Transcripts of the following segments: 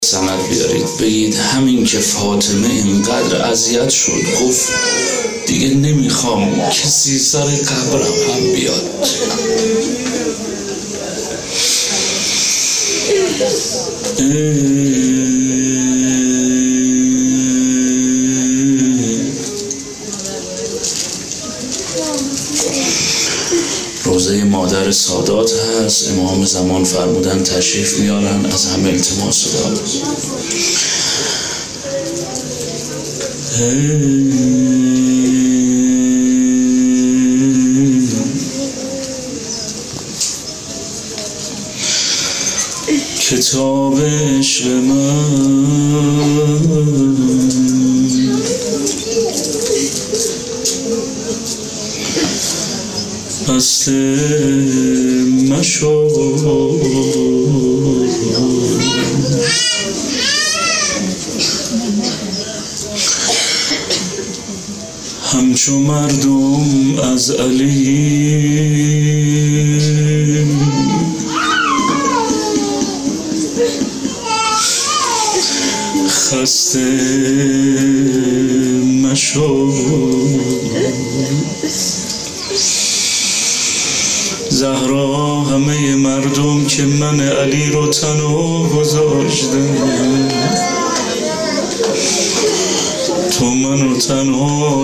سند بیارید بگید همین که فاطمه اینقدر اذیت شد گفت دیگه نمیخوام کسی سر قبرم هم بیاد. روزه مادر سادات هست، امام زمان فرمودن تشریف میارن، از همه التماس دارم. کتاب عشق من بسته مشو، همچو مردم از علی خسته مشو. زهرا همه مردم که من علی رو تنها گذاشتم، تو منو تنها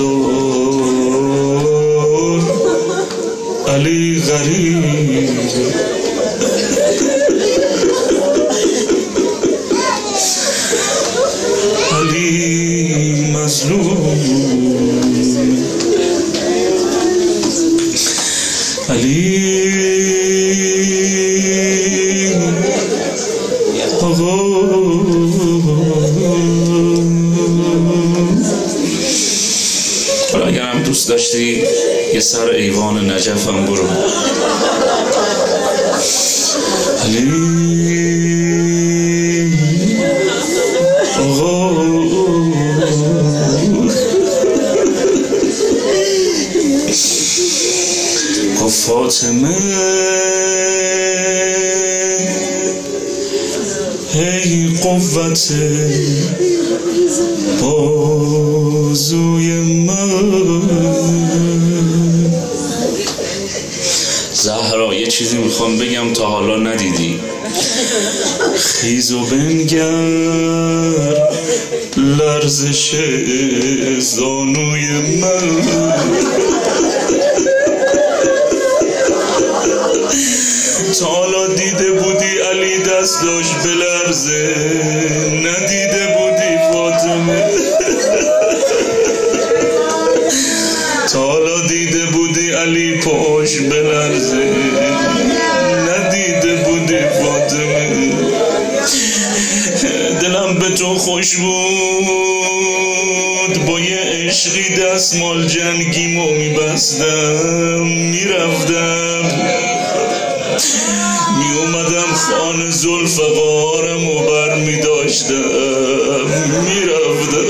نذار، علی غریب علی مظلوم، علی آقا. حالا اگر هم دوست داشتی یه سر ایوان نجف هم برو. علی آقا فاطمه ای قوت بازوی من. زهرا یه چیزی میخوام بگم تا حالا ندیدی، خیز و بنگر لرزش زانوی من. تا حالا دیده بودی علی دست داشت بلرزه؟ ندیده بودی فاطمه؟ تا حالا دیده بودی علی پاش بلرزه؟ ندیده بودی فاطمه؟ دلم به تو خوش بود، با یه عشقی دستمال جنگیمو میبستم، میرفتم می اومدم خانه ذوالفقارم و بر می داشتم می رفتم.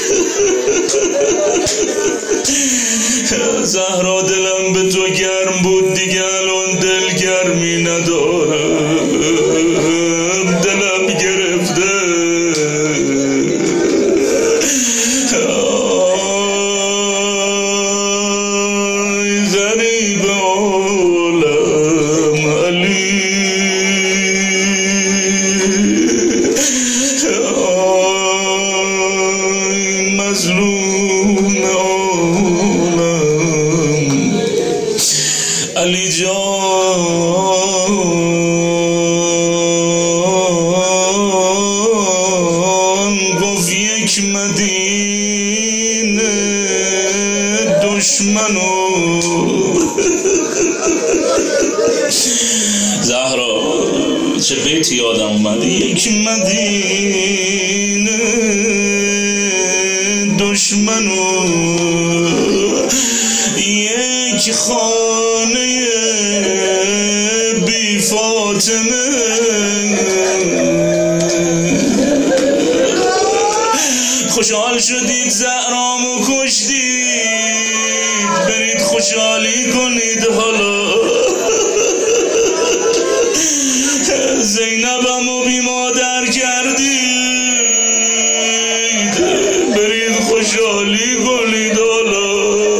زهرا دلم به تو گرم بود دیگه الان دل گرمی ندارم، دلم گرفته. غریب عالم علی مظلوم عالم علی جان گفت یک مدینه دشمنو. زهرا چه بیتی یادم اومد، یک مدینه دشمنو، یک خانه بی فاطمه. خوشحال شدید زهرامو کشتید، برید خوشحالی کنید حالا. زینبمو بی مادر کرد زدید برید خوشحالی کنید حالا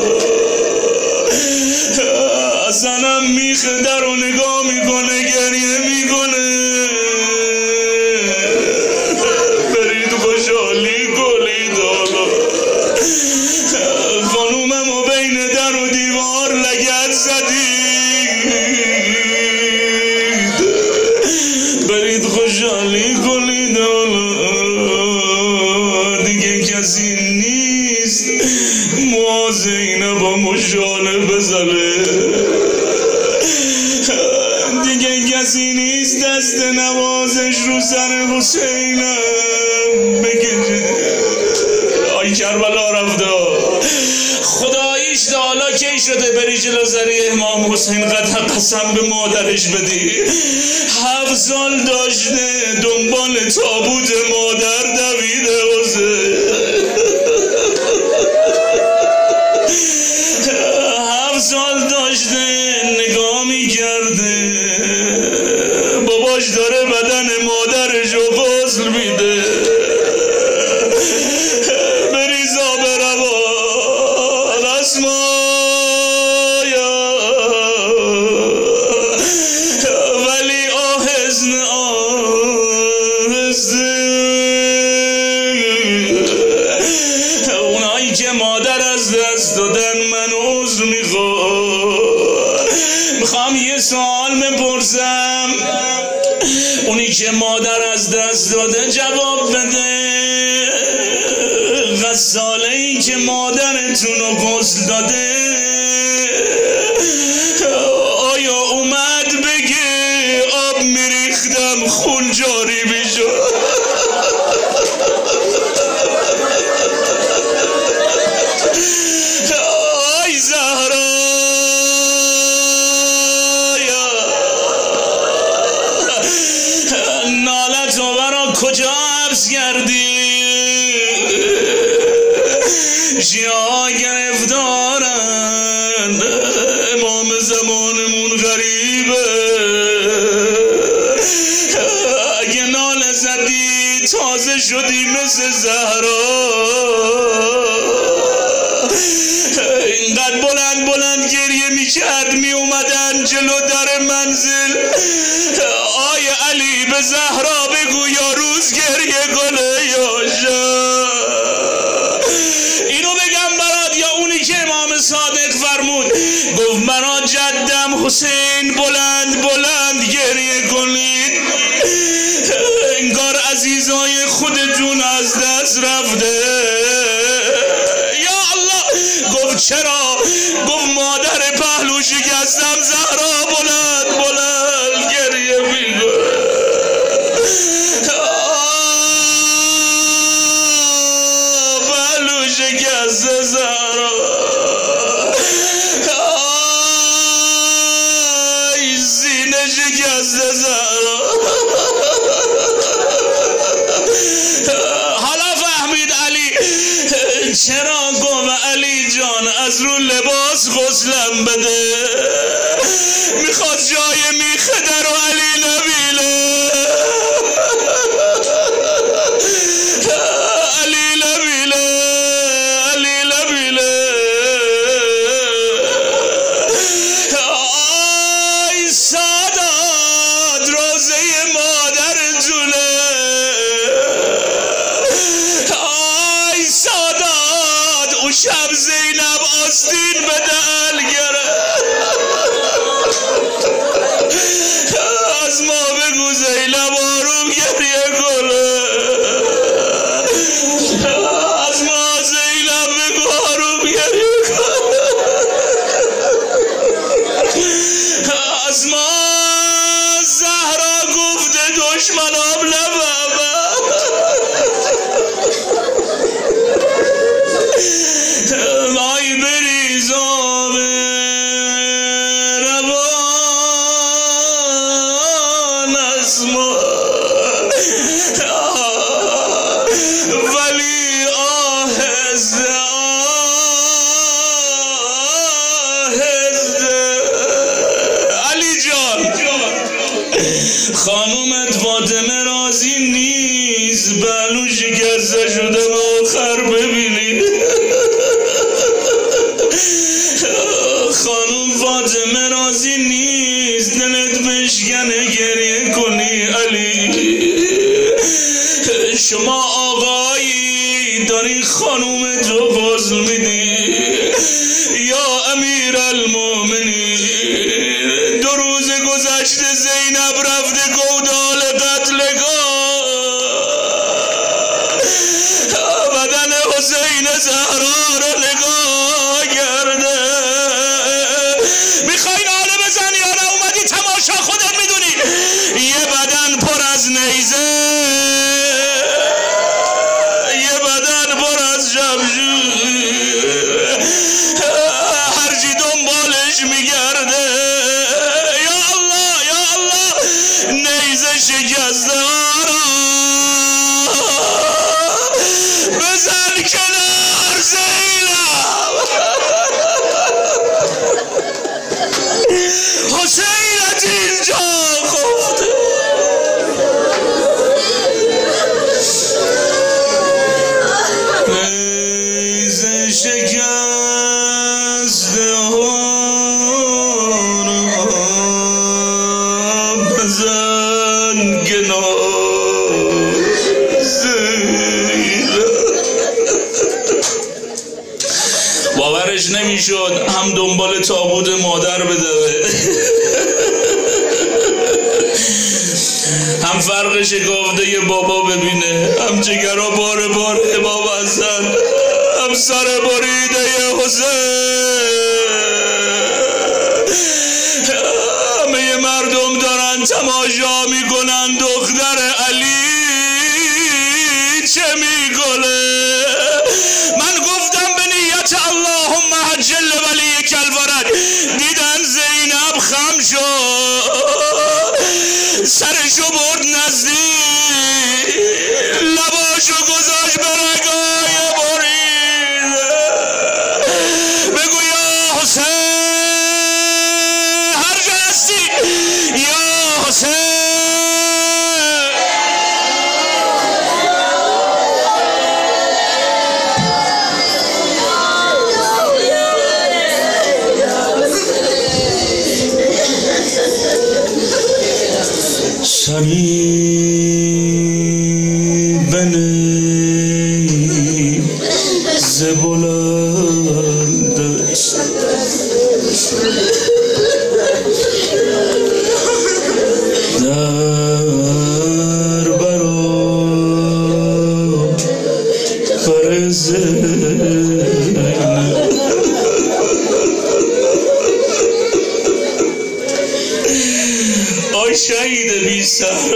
حسنم میخه در رو نگاه میکنه گریه میکنه برید خوشحالی کنید حالا خانومم و بین در و دیوار لگد زدید برید خوشحالی کنید دیگه کسی نیست ما زینبا مشاله بزنه دیگه کسی نیست دست نوازش رو سر حسینم بکشه آی کربلا رفته خداییش تا حالا کی شده بری جلو زری امام حسین قسم به مادرش بدی 7 سال داشته دنبال تابوت مادر دویده حسین 7 سال داشته نگاه میکرده باباش داره بدن مادرش رو غسل میده بریزا به روان اسمایا ولی آهسته اونایی که مادر از دست دادن من عذر میخوام یه سوال بپرسم اونی که مادر از دست داده جواب بده غساله‌ای که مادرتون رو غسل داده آیا اومد بگه آب میریختم خون جاری میشد آی زهرا نالت رو برا کجا حبس کردی شیعا گرفتارن امام زمانمون غریبه اگه ناله زدی تازه شدی مثل زهرا اینقدر بلند بلند گریه میکرد میومدن جلو در منزل آی علی به زهرا بگو یا روز گریه کنه یا شب اینو بگم برات یا اونی که امام صادق فرمود گفت برات جدم حسین بلند بلند گریه کنید انگار عزیزای خودتون از دست رفته یا الله گفت چرا گفت مادر پهلو شکستم زهرا بلند بلند گریه میکنه پهلو شکست زهرا سینه شکست زهرا حالا فهمید علی چرا گفت علی جان از رو لباس غسلم بده میخواد جای میخه در و علی نبیله علی نبیله علی نبیله آی سادات روزه مادرتونه آی سادات اون شب زینب آستین به دل گرفت از ما بگو زینب آروم گریه کنه از ما زینب بگو آروم گریه کنه از ما زهرا گفته دشمنام نفهمه مای بریزا به روان از ما پهلو شکسته شده به آخر ببینی. خانم فاطمه راضی نیست، دلت بشکنه گریه کنی. علی شما آقایی داری خانوم تو غسل میدی. یا امیر المومنین 2 روز گذشته زینب رفته گودال قتلگاه، بدن حسین زهرا رو نگاه کرده. میخوای ناله بزنی یا نه اومدی تماشا؟ خودت میدونی یه بدن پر از نیزه، یه بدن پر از شمشیر، هرچی دنبالش میگرده. یا الله یا الله، نیزه شکسته آرا بزن کنار زینب. حسینت اینجا خفته. نیزه شکسته آرا بزن کنار زینب. باورش نمیشد هم دنبال تابوت مادر بدوه، هم فرق شکافته بابا ببینه، هم جگرها بار امام حسن، هم سر بریده حسین. همه مردم دارن تماشا میکنن دختر علی چه میکنه. من گفتم به نیت اللهم عجل ولیک الفرج، دیدن زینب خم شد، سرشو برد نزدیک، لباشو گذاشت به رگای بریده. بگو یا حسین، هر جا هستی یا حسین. سری بنی زبلند در برابر زینب. آی شهید بی سر،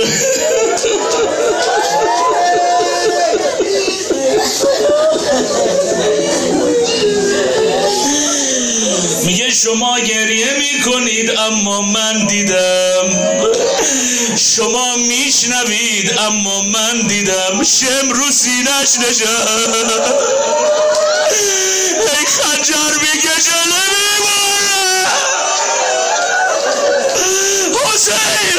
میگه شما گریه میکنید اما من دیدم، شما میشنوید اما من دیدم. شم رو سینش نشد، ای خنجر میکشه نمیمونه حسین.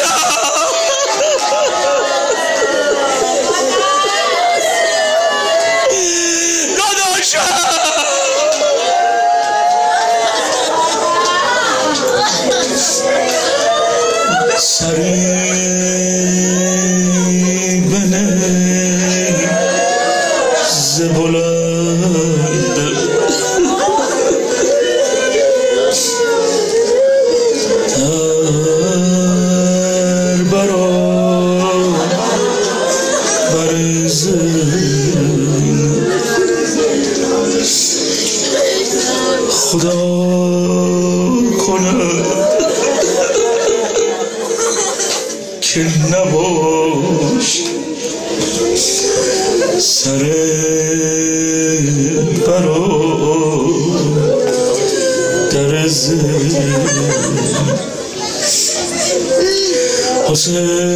سری بنی زبلند در برابر زینب. خدا کنه که نباش سر برادر زینب. حسین